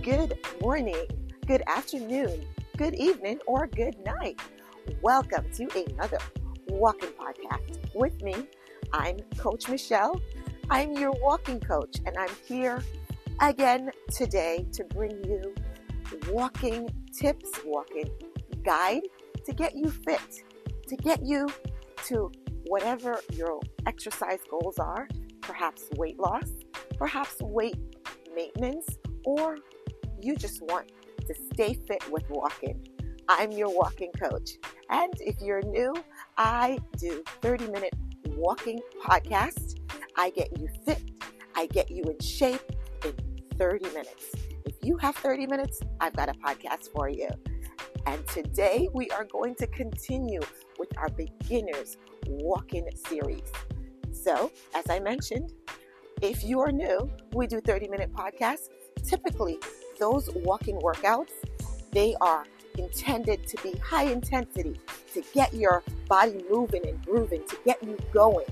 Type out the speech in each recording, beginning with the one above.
Good morning, good afternoon, good evening, or good night. Welcome to another walking podcast with me. I'm Coach Michelle. I'm your walking coach, and I'm here again today to bring you walking tips, walking guide to get you fit, to get you to whatever your exercise goals are, perhaps weight loss, perhaps weight maintenance, or you just want to stay fit with walking. I'm your walking coach. And if you're new, I do 30-minute walking podcasts. I get you fit. I get you in shape in 30 minutes. If you have 30 minutes, I've got a podcast for you. And today we are going to continue with our beginners walking series. So, as I mentioned, if you are new, we do 30-minute podcasts. Typically, those walking workouts, they are intended to be high intensity, to get your body moving and grooving, to get you going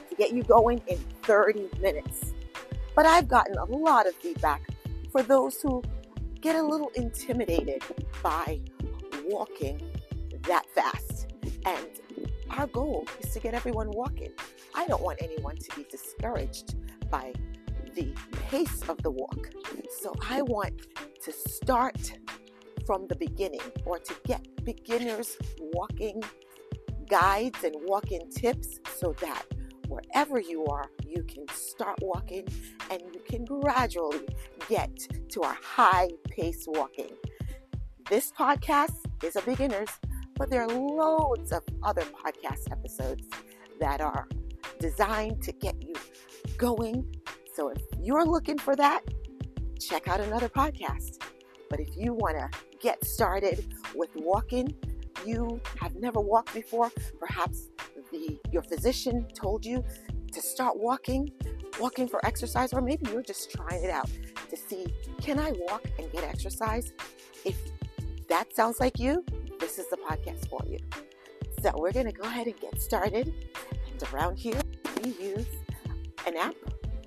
in 30 minutes. But I've gotten a lot of feedback for those who get a little intimidated by walking that fast. And our goal is to get everyone walking. I don't want anyone to be discouraged by the pace of the walk. So I want to start from the beginning, or to get beginners walking guides and walking tips so that wherever you are, you can start walking and you can gradually get to our high pace walking. This podcast is a beginner's, but there are loads of other podcast episodes that are designed to get you going. So if you're looking for that, check out another podcast. But if you want to get started with walking, you have never walked before, perhaps your physician told you to start walking for exercise, or maybe you're just trying it out to see, can I walk and get exercise? If that sounds like you, this is the podcast for you. So we're going to go ahead and get started. And around here, we use an app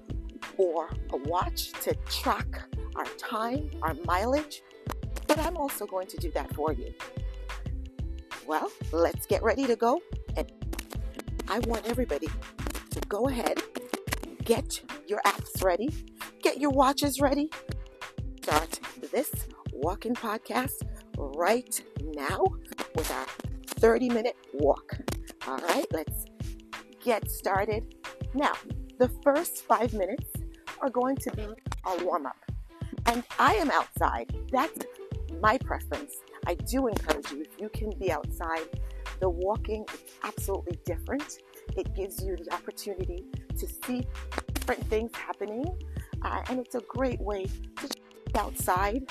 or a watch to track our time, our mileage, but I'm also going to do that for you. Well, let's get ready to go. And I want everybody to go ahead, get your apps ready, get your watches ready. Start this walking podcast right now with our 30-minute walk. All right, let's get started. Now, the first 5 minutes are going to be our warm-up. And I am outside. That's my preference. I do encourage you, if you can be outside, the walking is absolutely different. It gives you the opportunity to see different things happening. And it's a great way to get outside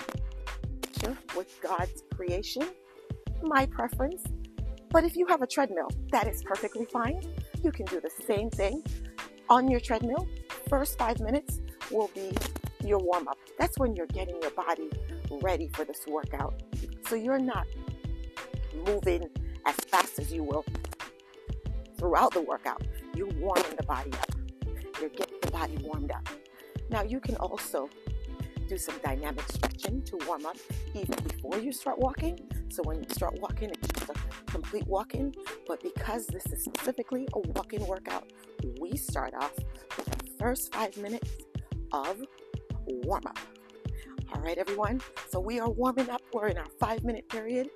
with God's creation. My preference. But if you have a treadmill, that is perfectly fine. You can do the same thing on your treadmill. First 5 minutes will be your warm-up. That's when you're getting your body ready for this workout. So you're not moving as fast as you will throughout the workout. You're warming the body up. You're getting the body warmed up. Now you can also do some dynamic stretching to warm up even before you start walking. So when you start walking, it's just a complete walk-in. But because this is specifically a walk-in workout, we start off with the first 5 minutes of warm-up. All right, everyone. So we are warming up. We're in our 5-minute period,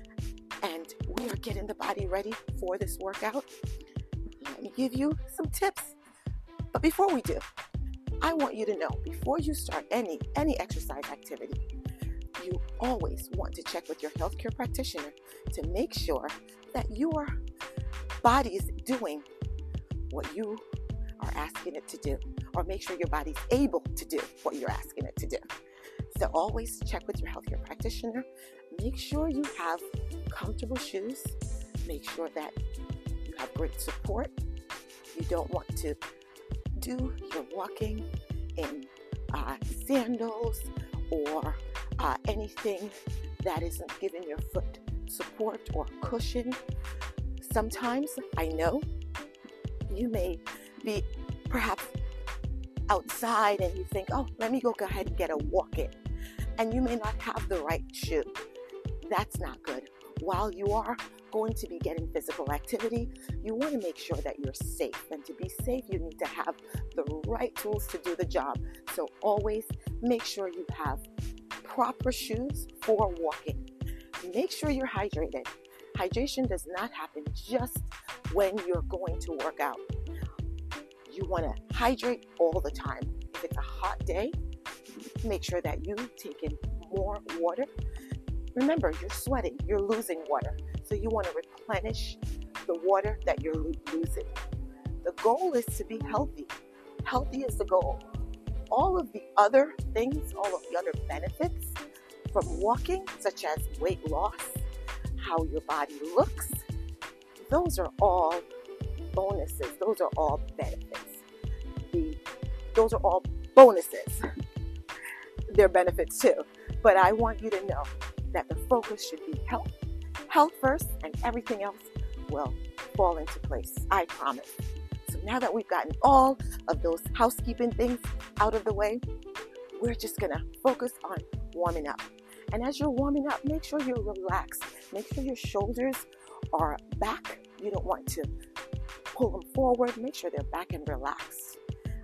and we are getting the body ready for this workout. Let me give you some tips. But before we do, I want you to know, before you start any exercise activity, you always want to check with your healthcare practitioner to make sure that your body is doing what you are asking it to do, or make sure your body's able to do what you're asking it to do. So always check with your healthcare practitioner. Make sure you have comfortable shoes. Make sure that you have great support. You don't want to do your walking in sandals or anything that isn't giving your foot support or cushion. Sometimes, I know, you may be perhaps outside and you think, oh, let me go ahead and get a walk in. and you may not have the right shoe. That's not good. While you are going to be getting physical activity, you want to make sure that you're safe. And to be safe, you need to have the right tools to do the job. So always make sure you have proper shoes for walking. Make sure you're hydrated. Hydration does not happen just when you're going to work out. You want to hydrate all the time. If it's a hot day, make sure that you take in more water. Remember, you're sweating, you're losing water. So you want to replenish the water that you're losing. The goal is to be healthy. Healthy is the goal. All of the other things, all of the other benefits from walking, such as weight loss, how your body looks, those are all bonuses. Those are all benefits. Those are all bonuses. They're benefits too. But I want you to know that the focus should be health. Health first, and everything else will fall into place. I promise. So now that we've gotten all of those housekeeping things out of the way, we're just going to focus on warming up. And as you're warming up, make sure you're relaxed. Make sure your shoulders are back. You don't want to pull them forward. Make sure they're back and relaxed.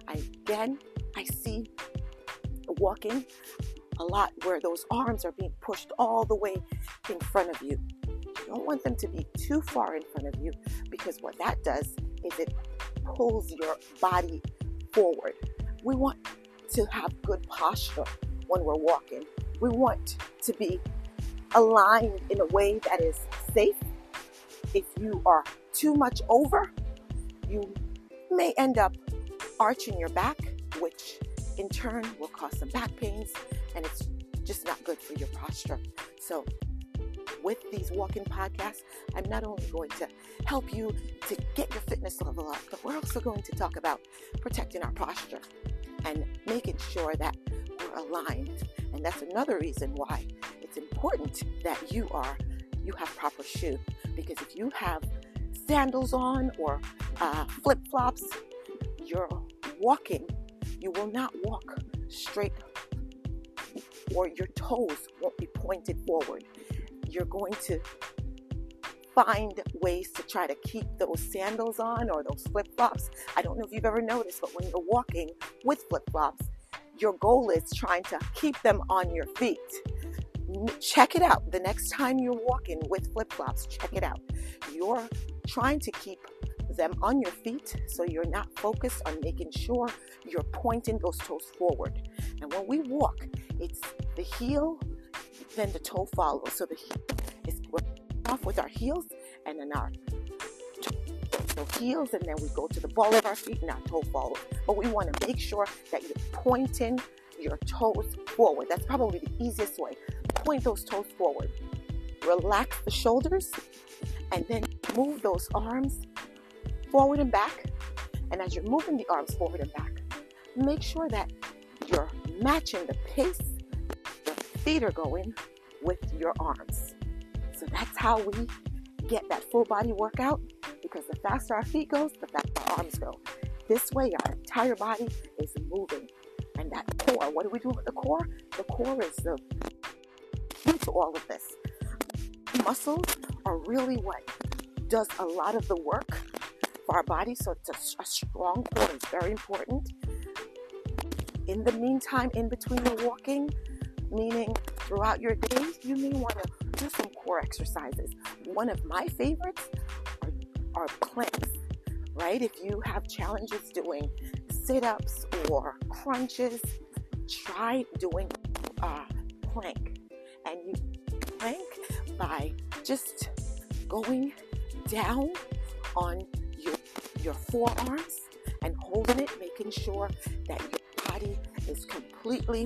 I see walking a lot where those arms are being pushed all the way in front of you. You don't want them to be too far in front of you, because what that does is it pulls your body forward. We want to have good posture when we're walking. We want to be aligned in a way that is safe. If you are too much over, you may end up arching your back, which in turn will cause some back pains, and it's just not good for your posture. So with these walking podcasts, I'm not only going to help you to get your fitness level up, but we're also going to talk about protecting our posture and making sure that we're aligned. And that's another reason why it's important that you have proper shoe. Because if you have sandals on or flip-flops, you're walking, you will not walk straight, or your toes won't be pointed forward. You're going to find ways to try to keep those sandals on or those flip-flops. I don't know if you've ever noticed, but when you're walking with flip-flops, your goal is trying to keep them on your feet. Check it out. The next time you're walking with flip-flops, check it out. You're trying to keep them on your feet, so you're not focused on making sure you're pointing those toes forward. And when we walk, it's the heel, then the toe follows. So the heel is off with our heels, and then our toe heels, and then we go to the ball of our feet and our toe follows. But we want to make sure that you're pointing your toes forward. That's probably the easiest way. Point those toes forward. Relax the shoulders, and then move those arms forward and back. And as you're moving the arms forward and back, make sure that you're matching the pace your feet are going with your arms. So that's how we get that full body workout, because the faster our feet goes, the faster our arms go. This way our entire body is moving. And that core, what do we do with the core? The core is the key to all of this. Muscles are really what does a lot of the work for our body, so it's a strong core is very important. In the meantime, in between the walking, meaning throughout your days, you may want to do some core exercises. One of my favorites are planks, right? If you have challenges doing sit-ups or crunches, try doing plank. And you plank by just going down on your forearms and holding it, making sure that your body is completely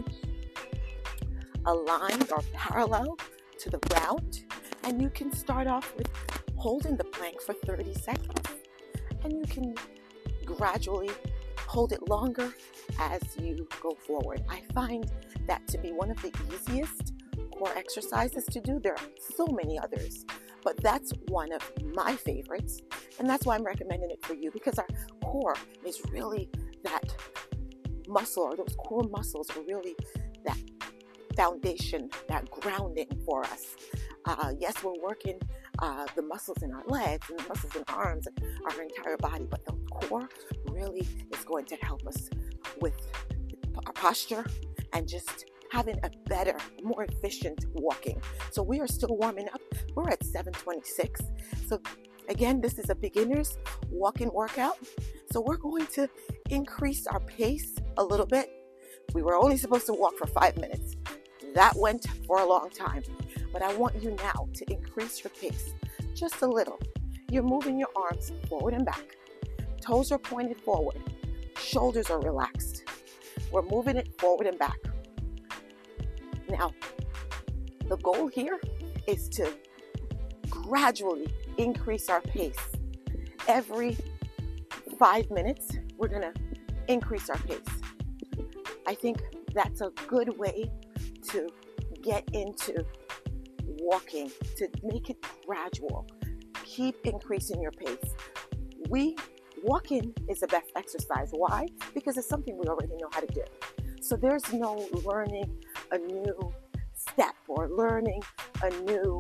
aligned or parallel to the ground. And you can start off with holding the plank for 30 seconds. And you can gradually hold it longer as you go forward. I find that to be one of the easiest core exercises to do. There are so many others, but that's one of my favorites. And that's why I'm recommending it for you, because our core is really that muscle, or those core muscles are really that foundation, that grounding for us. Yes, we're working the muscles in our legs and the muscles in our arms and our entire body, but the core really is going to help us with our posture and just having a better, more efficient walking. So we are still warming up. We're at 7:26. So again, this is a beginner's walking workout. So we're going to increase our pace a little bit. We were only supposed to walk for 5 minutes. That went for a long time. But I want you now to increase your pace just a little. You're moving your arms forward and back. Toes are pointed forward. Shoulders are relaxed. We're moving it forward and back. Now, the goal here is to gradually increase our pace. Every 5 minutes, we're going to increase our pace. I think that's a good way to get into walking, to make it gradual. Keep increasing your pace. Walking is the best exercise. Why? Because it's something we already know how to do. So there's no learning a new step or learning a new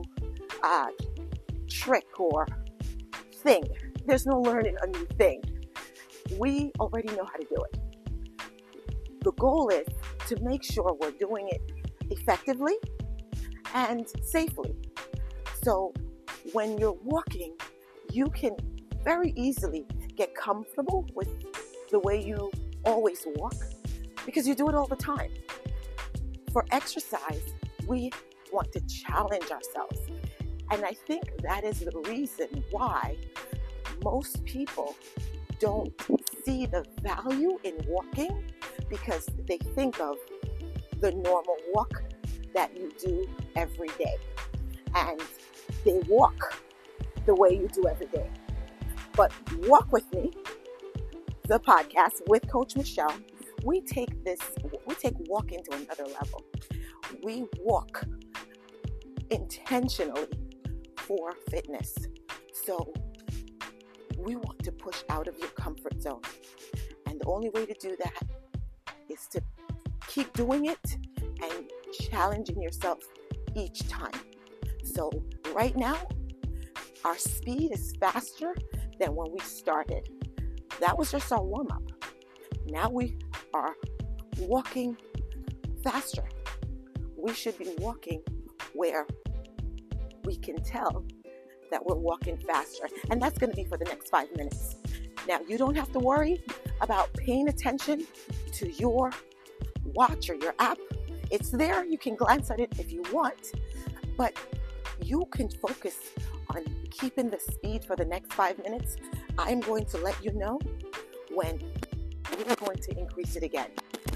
trick or thing. There's no learning a new thing. We already know how to do it. The goal is to make sure we're doing it effectively and safely. So when you're walking, you can very easily get comfortable with the way you always walk because you do it all the time. For exercise, we want to challenge ourselves. And I think that is the reason why most people don't see the value in walking, because they think of the normal walk that you do every day. And they walk the way you do every day. But Walk With Me, the podcast with Coach Michelle, we take walking to another level. We walk intentionally for fitness. So we want to push out of your comfort zone. And the only way to do that is to keep doing it and challenging yourself each time. So right now, our speed is faster than when we started. That was just our warm-up. Now we are walking faster. We should be walking where we can tell that we're walking faster. And that's going to be for the next 5 minutes. Now, you don't have to worry about paying attention to your watch or your app. It's there. You can glance at it if you want. But you can focus on keeping the speed for the next 5 minutes. I'm going to let you know when we're going to increase it again.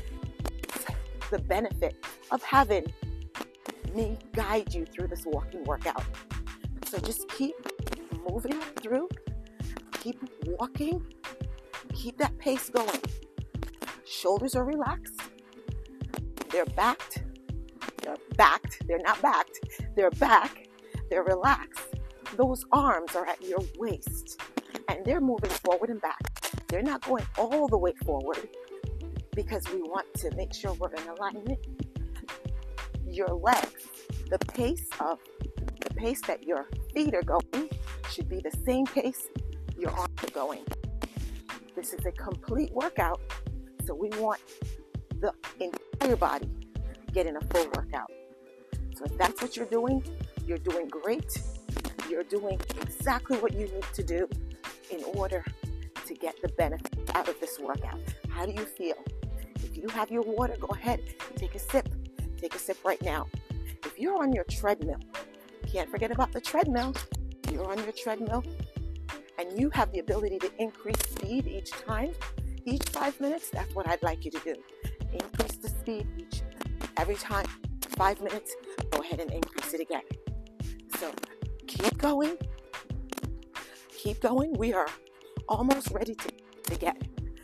The benefit of having me guide you through this walking workout. So just keep moving through, keep walking, keep that pace going. Shoulders are relaxed. They're backed. They're not backed. They're back. They're relaxed. Those arms are at your waist and they're moving forward and back. They're not going all the way forward because we want to make sure we're in alignment. Your legs, the pace that your feet are going should be the same pace your arms are going. This is a complete workout, so we want the entire body getting a full workout. So if that's what you're doing great. You're doing exactly what you need to do in order to get the benefit out of this workout. How do you feel? If you have your water, go ahead, take a sip. Take a sip right now. If you're on your treadmill, can't forget about the treadmill. You're on your treadmill and you have the ability to increase speed each time, each 5 minutes, that's what I'd like you to do. Increase the speed every time, 5 minutes, go ahead and increase it again. So keep going. Keep going. We are almost ready to get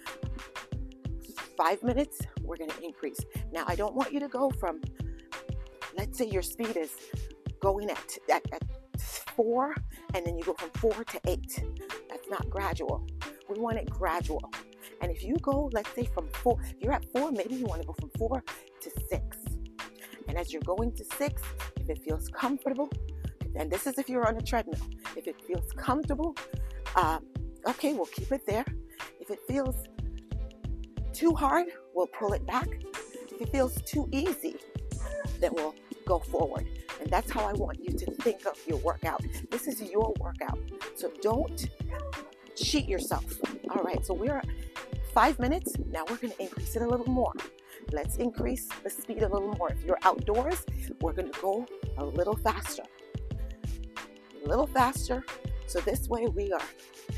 5 minutes. We're going to increase. Now, I don't want you to go from, let's say your speed is going at 4, and then you go from 4 to 8. That's not gradual. We want it gradual. And if you go, let's say from 4, if you're at 4, maybe you want to go from 4 to 6. And as you're going to 6, if it feels comfortable, and this is if you're on a treadmill, if it feels comfortable, okay, we'll keep it there. If it feels too hard, we'll pull it back. If it feels too easy, then we'll go forward. And that's how I want you to think of your workout. This is your workout. So don't cheat yourself. All right, so we're at 5 minutes. Now we're going to increase it a little more. Let's increase the speed a little more. If you're outdoors, we're going to go a little faster. A little faster. So this way we are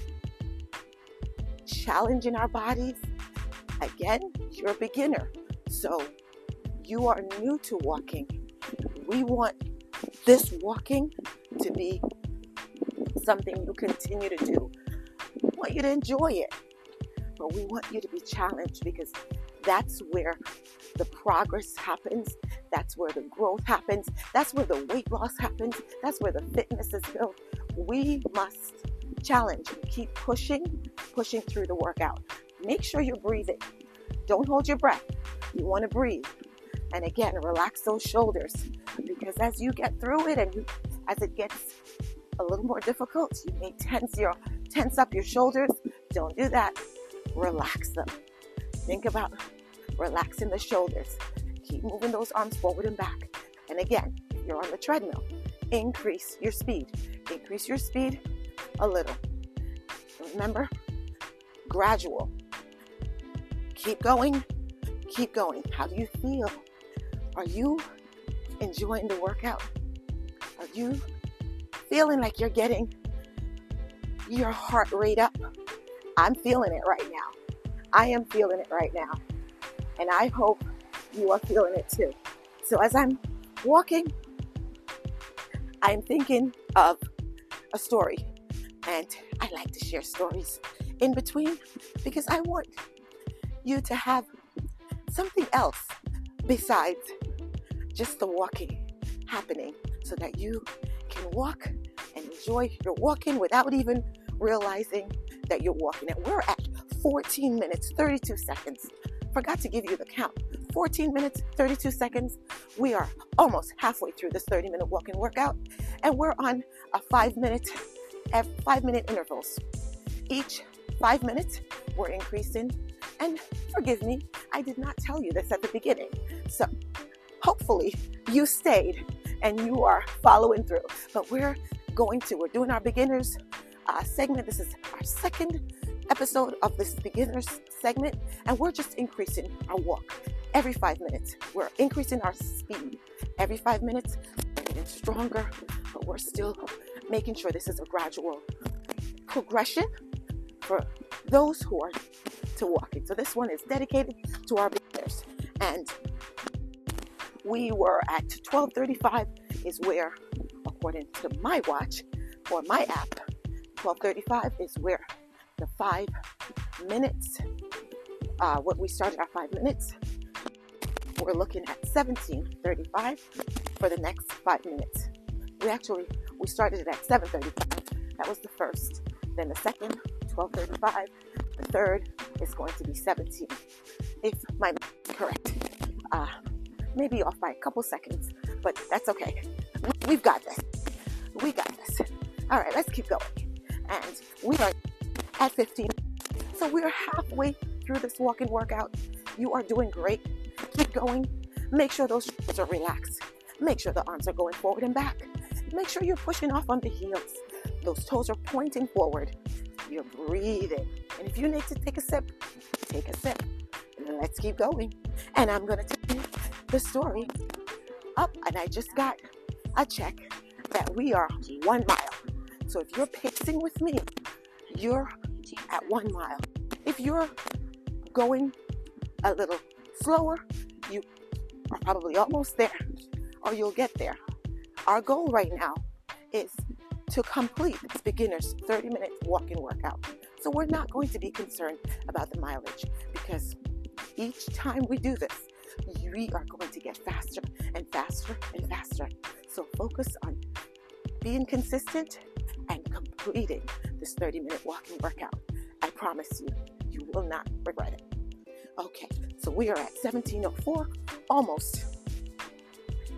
challenging our bodies. Again, you're a beginner. So you are new to walking. We want this walking to be something you continue to do. We want you to enjoy it, but we want you to be challenged, because that's where the progress happens. That's where the growth happens. That's where the weight loss happens. That's where the fitness is built. We must challenge and keep pushing through the workout. Make sure you're breathing. Don't hold your breath. You want to breathe. And again, relax those shoulders, because as you get through it and as it gets a little more difficult, you may tense up your shoulders. Don't do that. Relax them. Think about relaxing the shoulders. Keep moving those arms forward and back. And again, if you're on the treadmill, increase your speed. Increase your speed a little. Remember, gradual. Keep going. Keep going. How do you feel? Are you enjoying the workout? Are you feeling like you're getting your heart rate up? I'm feeling it right now. I am feeling it right now. And I hope you are feeling it too. So as I'm walking, I'm thinking of a story. And I like to share stories in between, because I want you to have something else besides just the walking happening, so that you can walk and enjoy your walking without even realizing that you're walking. And we're at 14 minutes, 32 seconds. Forgot to give you the count. 14 minutes, 32 seconds. We are almost halfway through this 30-minute walking workout, and we're on a 5-minute intervals. Each 5 minutes, we're increasing. And forgive me, I did not tell you this at the beginning. So hopefully you stayed and you are following through. But we're doing our beginners segment. This is our second episode of this beginners segment, and we're just increasing our walk every 5 minutes. We're increasing our speed every 5 minutes, getting stronger, but we're still making sure this is a gradual progression for those who are to walking. So this one is dedicated to our beginners. And we were at 12:35 is where, according to my watch or my app, 12:35 is where the 5 minutes, what we started our 5 minutes. We're looking at 17:35 for the next 5 minutes. We started it at 7:35. That was the first. Then the second, 12:35. The third is going to be 17. If my math is correct. Maybe off by a couple seconds, but that's okay. We've got this. We got this. All right, let's keep going. And we are at 15. So we're halfway through this walking workout. You are doing great. Keep going. Make sure those shoulders are relaxed. Make sure the arms are going forward and back. Make sure you're pushing off on the heels. Those toes are pointing forward. You're breathing. And if you need to take a sip, take a sip. Let's keep going. And I'm going to tell you the story up. And I just got a check that we are 1 mile. So if you're pacing with me, you're at 1 mile. If you're going a little slower, you are probably almost there, or you'll get there. Our goal right now is to complete this beginner's 30-minute walking workout. So we're not going to be concerned about the mileage, because each time we do this, we are going to get faster and faster and faster. So focus on being consistent and completing this 30-minute walking workout. I promise you, you will not regret it. Okay, so we are at 17:04, almost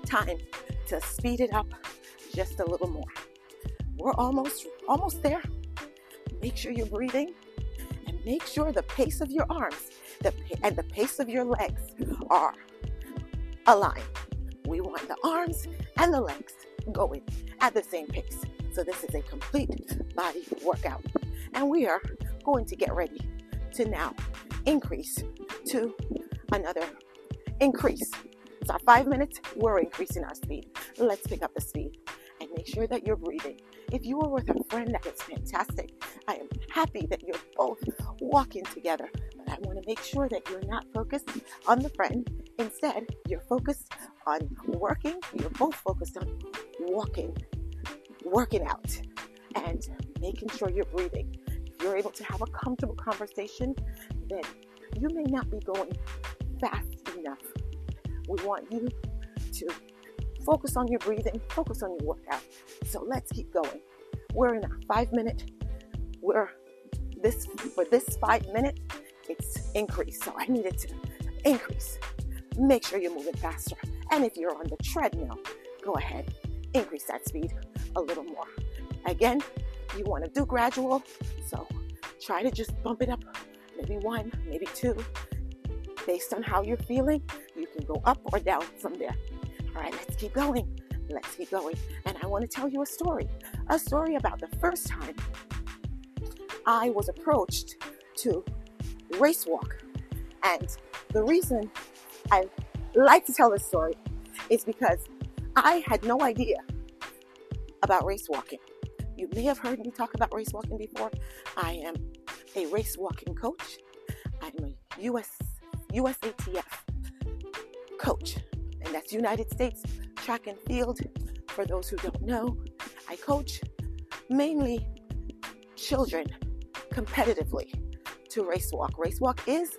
time to speed it up just a little more. We're almost there. Make sure you're breathing, and make sure the pace of your arms and the pace of your legs are aligned. We want the arms and the legs going at the same pace. So this is a complete body workout. And we are going to get ready to now increase to another increase. It's our 5 minutes. We're increasing our speed. Let's pick up the speed and make sure that you're breathing. If you are with a friend, that is fantastic. I am happy that you're both walking together, but I want to make sure that you're not focused on the friend. Instead, you're focused on working. You're both focused on walking, working out, and making sure you're breathing. If you're able to have a comfortable conversation, then you may not be going fast enough. We want you to focus on your breathing, focus on your workout. So let's keep going. We're in our 5 minute. For this 5 minute, it's increase. So I needed to increase. Make sure you're moving faster. And if you're on the treadmill, go ahead, increase that speed a little more. Again, you want to do gradual, so try to just bump it up, maybe 1, maybe 2. Based on how you're feeling, you can go up or down from there. All right, let's keep going. Let's keep going. And I want to tell you a story about the first time I was approached to race walk. And the reason I like to tell this story is because I had no idea about race walking. You may have heard me talk about race walking before. I am a race walking coach. I'm a USATF coach, and that's United States Track and Field. For those who don't know, I coach mainly children competitively to race walk. Race walk is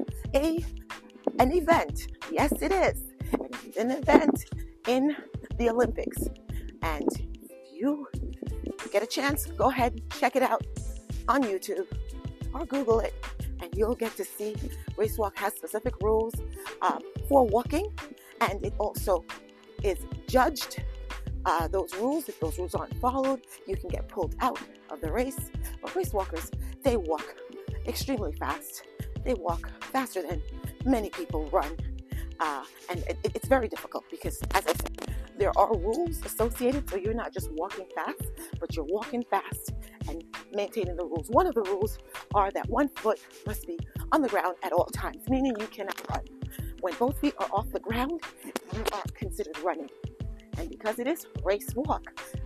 an event. Yes, it is. It's an event in the Olympics. And if you get a chance, go ahead, check it out on YouTube or Google it, and you'll get to see race walk has specific rules for walking, and it also is judged. Those rules, if those rules aren't followed, you can get pulled out of the race. But race walkers, they walk extremely fast. They walk faster than many people run. And it's very difficult because, as I said, there are rules associated, so you're not just walking fast, but you're walking fast and maintaining the rules. One of the rules are that one foot must be on the ground at all times, meaning you cannot run. When both feet are off the ground, you are considered running. And because it is race walk,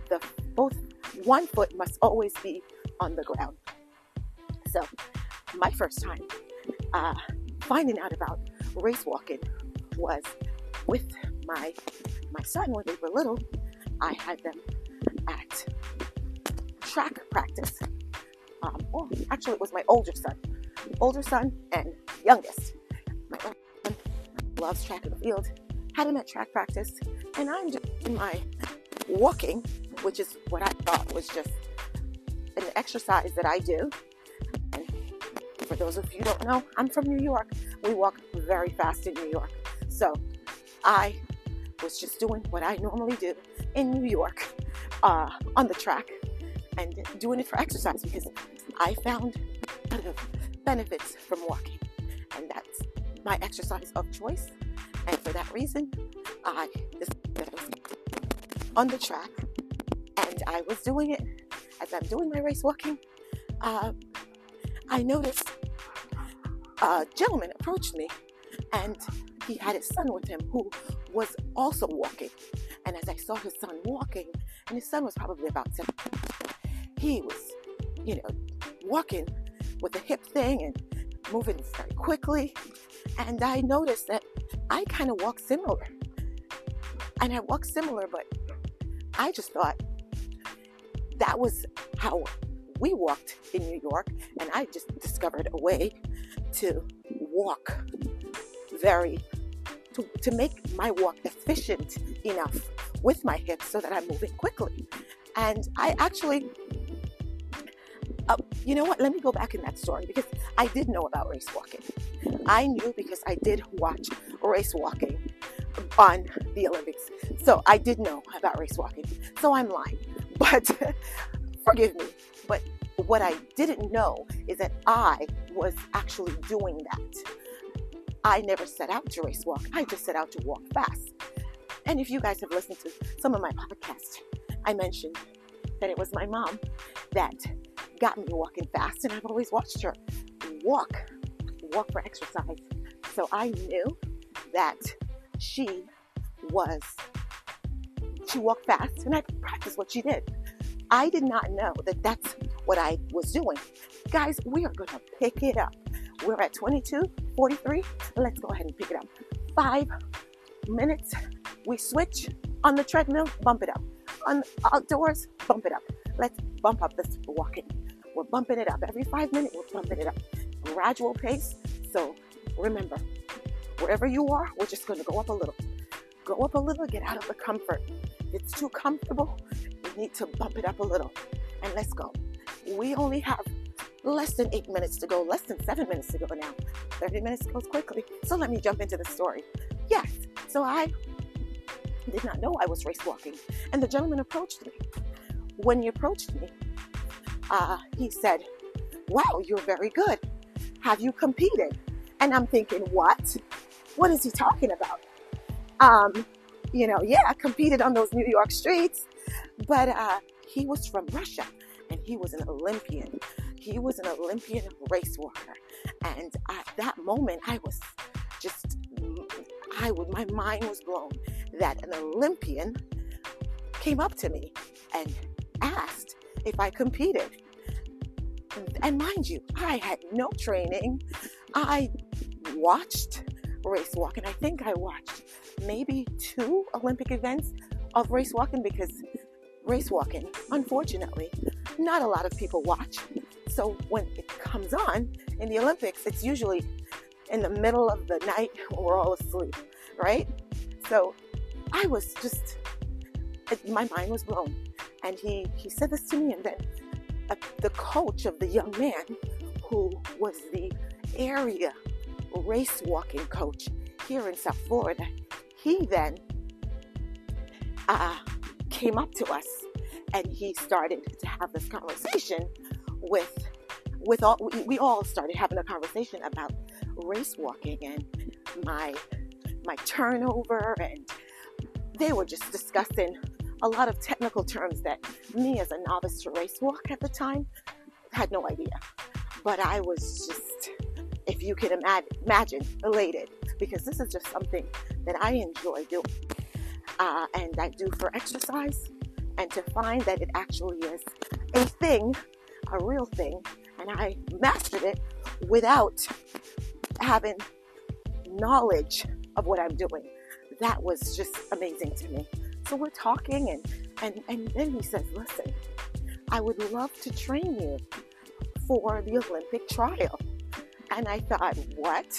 one foot must always be on the ground. So my first time finding out about race walking was with my son when they were little. I had them at track practice. Actually, it was my older son and youngest. My older son loves track and field. Had him at track practice, and I'm doing my walking, which is what I thought was just an exercise that I do. And for those of you who don't know, I'm from New York. We walk very fast in New York. So I was just doing what I normally do in New York on the track and doing it for exercise because I found a lot of benefits from walking, and that's my exercise of choice. And for that reason, I decided I was on the track, and I was doing it. As I'm doing my race walking, I noticed a gentleman approached me, and he had his son with him who was also walking. And as I saw his son walking, and his son was probably about 7, he was, walking with a hip thing and moving very quickly. And I noticed that I kind of walk similar. And I walk similar, but I just thought that was how we walked in New York. And I just discovered a way to walk to make my walk efficient enough with my hips so that I'm moving quickly. And I actually, you know what? Let me go back in that story because I did know about race walking. I knew because I did watch race walking on the Olympics. So I did know about race walking. So I'm lying. But forgive me. But what I didn't know is that I was actually doing that. I never set out to race walk. I just set out to walk fast. And if you guys have listened to some of my podcasts, I mentioned that it was my mom that got me walking fast, and I've always watched her walk for exercise. So I knew that she walked fast, and I practiced what she did. I did not know that that's what I was doing. Guys, we are going to pick it up. We're at 22:43. Let's go ahead and pick it up. 5 minutes. We switch on the treadmill, bump it up. On outdoors, bump it up. Let's bump up this walking. We're bumping it up. Every 5 minutes, we're bumping it up. Gradual pace. So remember, wherever you are, we're just going to go up a little. Go up a little, get out of the comfort. If it's too comfortable, we need to bump it up a little. And let's go. We only have less than 8 minutes to go, less than 7 minutes to go now. 30 minutes goes quickly. So let me jump into the story. Yes, so I did not know I was race walking. And the gentleman approached me. When he approached me, he said, "Wow, you're very good. Have you competed?" And I'm thinking, what? What is he talking about? Yeah, I competed on those New York streets. But he was from Russia, and he was an Olympian. He was an Olympian race walker. And at that moment, my mind was blown that an Olympian came up to me and asked if I competed. And mind you, I had no training. I watched race walking. I think I watched maybe 2 Olympic events of race walking, because race walking, unfortunately, not a lot of people watch. So when it comes on in the Olympics, it's usually in the middle of the night when we're all asleep, right? So I was just, my mind was blown. And he said this to me, and then the coach of the young man, who was the area race walking coach here in South Florida, he then came up to us, and he started to have this conversation with all. We all started having a conversation about race walking and my turnover, and they were just discussing a lot of technical terms that me, as a novice to race walk at the time, had no idea. But I was just, if you can imagine, elated, because this is just something that I enjoy doing, and I do for exercise, and to find that it actually is a thing, a real thing, and I mastered it without having knowledge of what I'm doing. That was just amazing to me. So we're talking, and then he says, "Listen, I would love to train you for the Olympic trial." And I thought, what?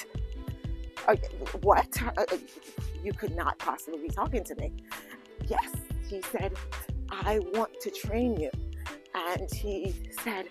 You could not possibly be talking to me. Yes, he said, "I want to train you." And he said,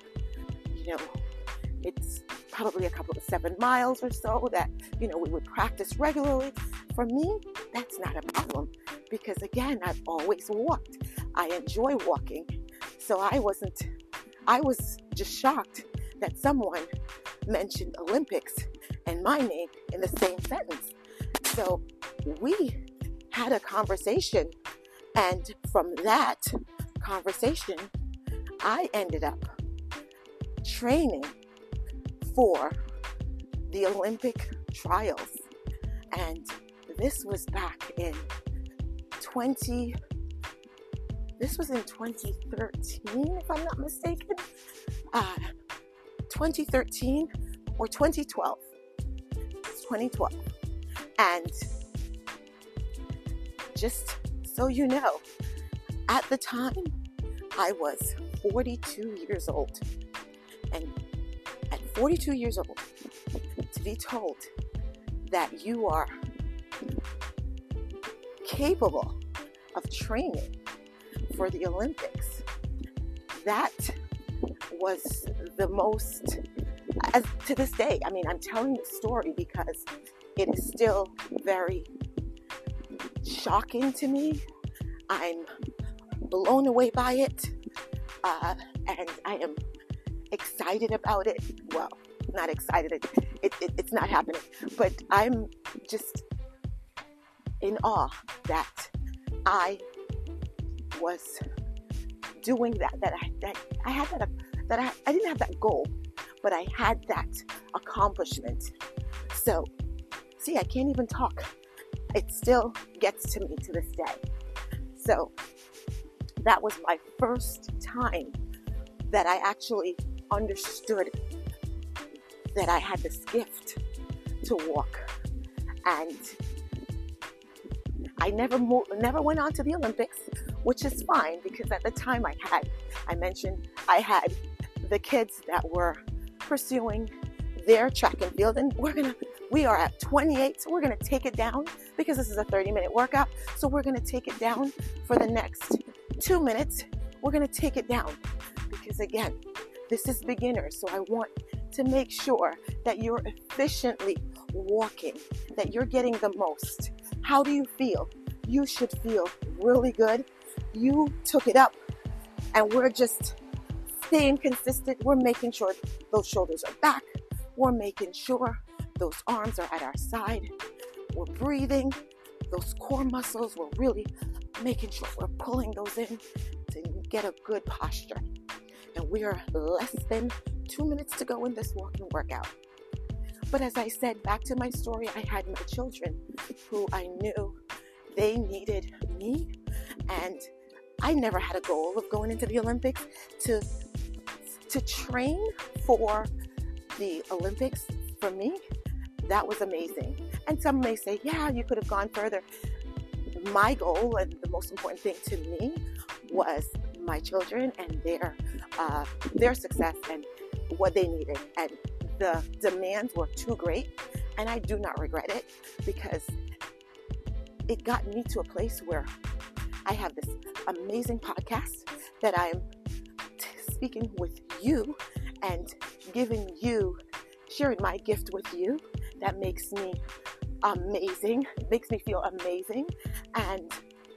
it's probably a couple of 7 miles or so that, we would practice regularly. For me, that's not a problem, because again, I've always walked. I enjoy walking. So I was just shocked that someone mentioned Olympics and my name in the same sentence. So we had a conversation, and from that conversation, I ended up training for the Olympic trials. And this was back in 2013, if I'm not mistaken. 2013 or 2012. It's 2012. And just so you know, at the time, I was 42 years old. And at 42 years old, to be told that you are capable of training for the Olympics, that was the most, as to this day, I'm telling the story because it is still very shocking to me. I'm blown away by it. And I am excited about it. Well, not excited. It's not happening. But I'm just in awe that I was doing that I had that I didn't have that goal, but I had that accomplishment. So, see, I can't even talk. It still gets to me to this day. So, that was my first time that I actually understood that I had this gift to walk. And I never went on to the Olympics, which is fine, because at the time I mentioned I had the kids that were pursuing their track and field, and we are at 28, so we're going to take it down because this is a 30-minute workout. So we're going to take it down for the next 2 minutes. We're going to take it down because, again, this is beginners. So I want to make sure that you're efficiently walking, that you're getting the most. How do you feel? You should feel really good. You took it up, and we're just staying consistent. We're making sure those shoulders are back. We're making sure those arms are at our side. We're breathing. Those core muscles, we're really making sure we're pulling those in to get a good posture. And we are less than 2 minutes to go in this walking workout. But as I said, back to my story, I had my children who I knew they needed me. And I never had a goal of going into the Olympics. To train for the Olympics, for me, that was amazing. And some may say, yeah, you could have gone further. My goal and the most important thing to me was my children and their success and what they needed. And the demands were too great, and I do not regret it, because it got me to a place where I have this amazing podcast that I am speaking with you and sharing my gift with you. That makes me amazing. It makes me feel amazing. And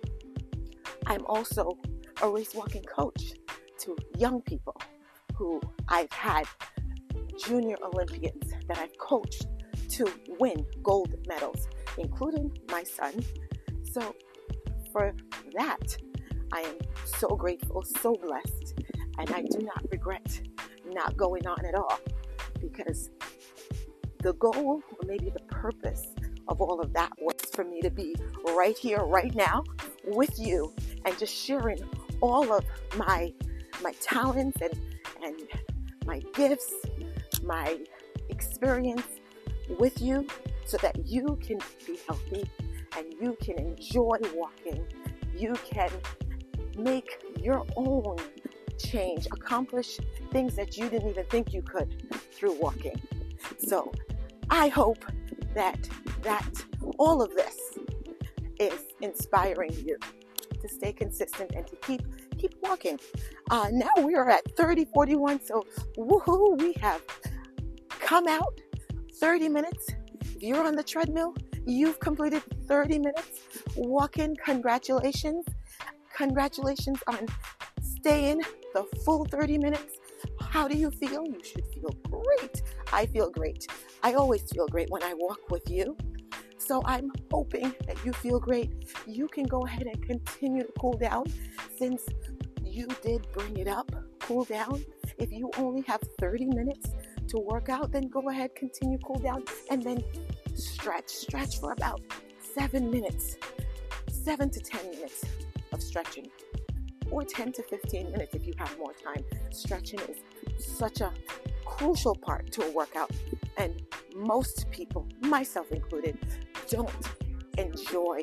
I'm also a race walking coach to young people who I've had junior Olympians that I've coached to win gold medals, including my son. So for that, I am so grateful, so blessed, and I do not regret not going on at all, because the goal, or maybe the purpose of all of that, was for me to be right here, right now with you, and just sharing all of my talents and my gifts, my experience with you, so that you can be healthy and you can enjoy walking. You can make your own change, accomplish things that you didn't even think you could through walking. So I hope that all of this is inspiring you to stay consistent and to keep walking. Now we are at 30:41, so woohoo, we have come out 30 minutes. If you're on the treadmill, you've completed 30 minutes walking. Congratulations. Congratulations on staying the full 30 minutes. How do you feel? You should feel great. I feel great. I always feel great when I walk with you. So I'm hoping that you feel great. You can go ahead and continue to cool down, since you did bring it up. Cool down. If you only have 30 minutes to work out, then go ahead, continue cool down, and then stretch for about 7 minutes, 7 to 10 minutes of stretching, or 10 to 15 minutes if you have more time. Stretching is such a crucial part to a workout, and most people, myself included, don't enjoy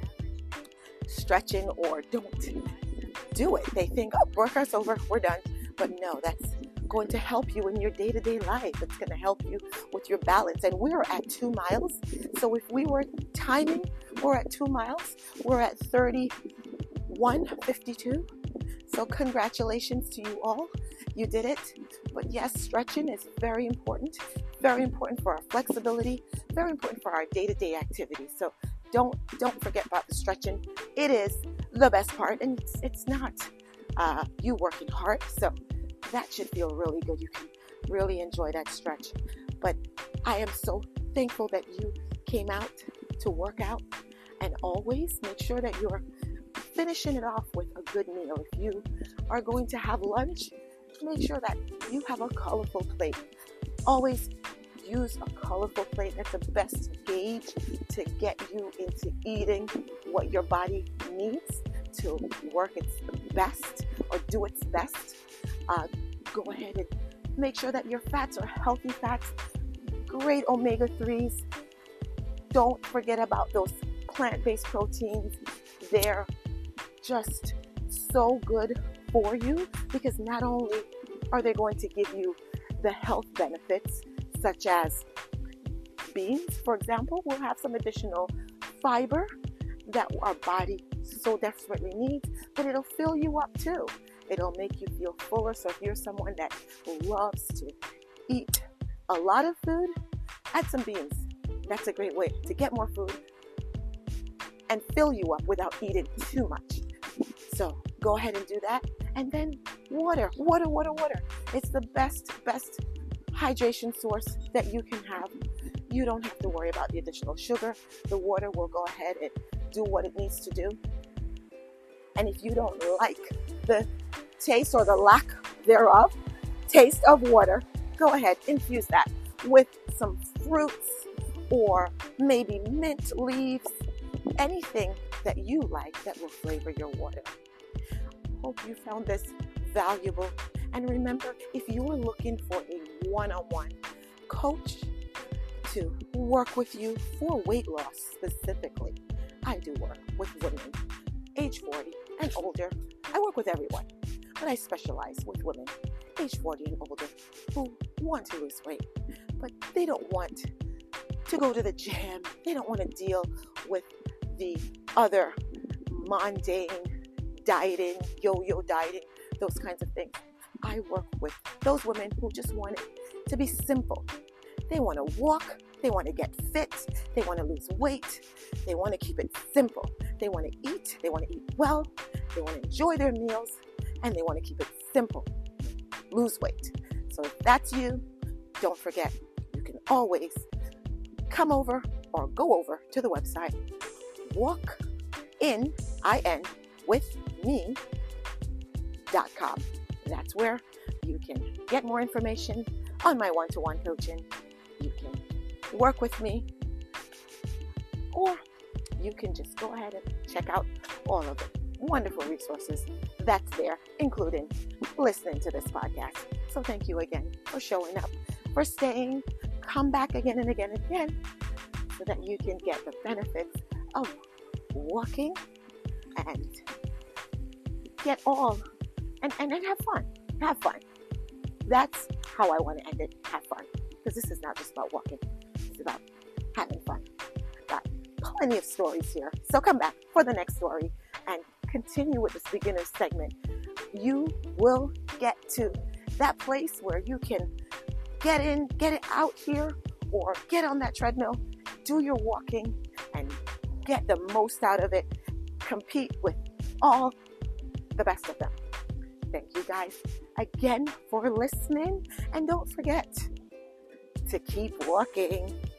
stretching or don't do it. They think, oh, workout's over, we're done. But no, that's going to help you in your day-to-day life. It's going to help you with your balance. And we're at 2 miles. So if we were timing, we're at 2 miles. We're at 31:52. So congratulations to you all. You did it. But yes, stretching is very important for our flexibility, very important for our day-to-day activities. So Don't forget about the stretching. It is the best part, and it's not you working hard, so that should feel really good. You can really enjoy that stretch. But I am so thankful that you came out to work out, and always make sure that you're finishing it off with a good meal. If you are going to have lunch, make sure that you have a colorful plate. Always use a colorful plate. That's the best gauge to get you into eating what your body needs to work its best or do its best. Go ahead and make sure that your fats are healthy fats, great omega-3s. Don't forget about those plant-based proteins. They're just so good for you, because not only are they going to give you the health benefits, such as beans, for example, will have some additional fiber that our body so desperately needs, but it'll fill you up too. It'll make you feel fuller. So if you're someone that loves to eat a lot of food, add some beans. That's a great way to get more food and fill you up without eating too much. So go ahead and do that. And then water. It's the best hydration source that you can have. You don't have to worry about the additional sugar. The water will go ahead and do what it needs to do. And if you don't like the taste or the lack thereof, taste of water, go ahead, infuse that with some fruits or maybe mint leaves, anything that you like that will flavor your water. Hope you found this valuable. And remember, if you are looking for a one-on-one coach to work with you for weight loss specifically, I do work with women age 40 and older. I work with everyone, but I specialize with women age 40 and older who want to lose weight, but they don't want to go to the gym. They don't want to deal with the other mundane dieting, yo-yo dieting, those kinds of things. I work with those women who just want it to be simple. They want to walk, they want to get fit, they want to lose weight, they want to keep it simple. They want to eat well, they want to enjoy their meals, and they want to keep it simple. Lose weight. So if that's you, don't forget, you can always come over or go over to the website walkinwithme.com. That's where you can get more information on my one-to-one coaching. You can work with me, or you can just go ahead and check out all of the wonderful resources that's there, including listening to this podcast. So thank you again for showing up, for staying. Come back again and again and again so that you can get the benefits of walking and get all and have fun. Have fun. That's how I want to end it. Have fun. Because this is not just about walking. It's about having fun. Got plenty of stories here. So come back for the next story and continue with this beginner segment. You will get to that place where you can get it out here, or get on that treadmill, do your walking, and get the most out of it. Compete with all the best of them. Thank you guys again for listening, and don't forget to keep walking.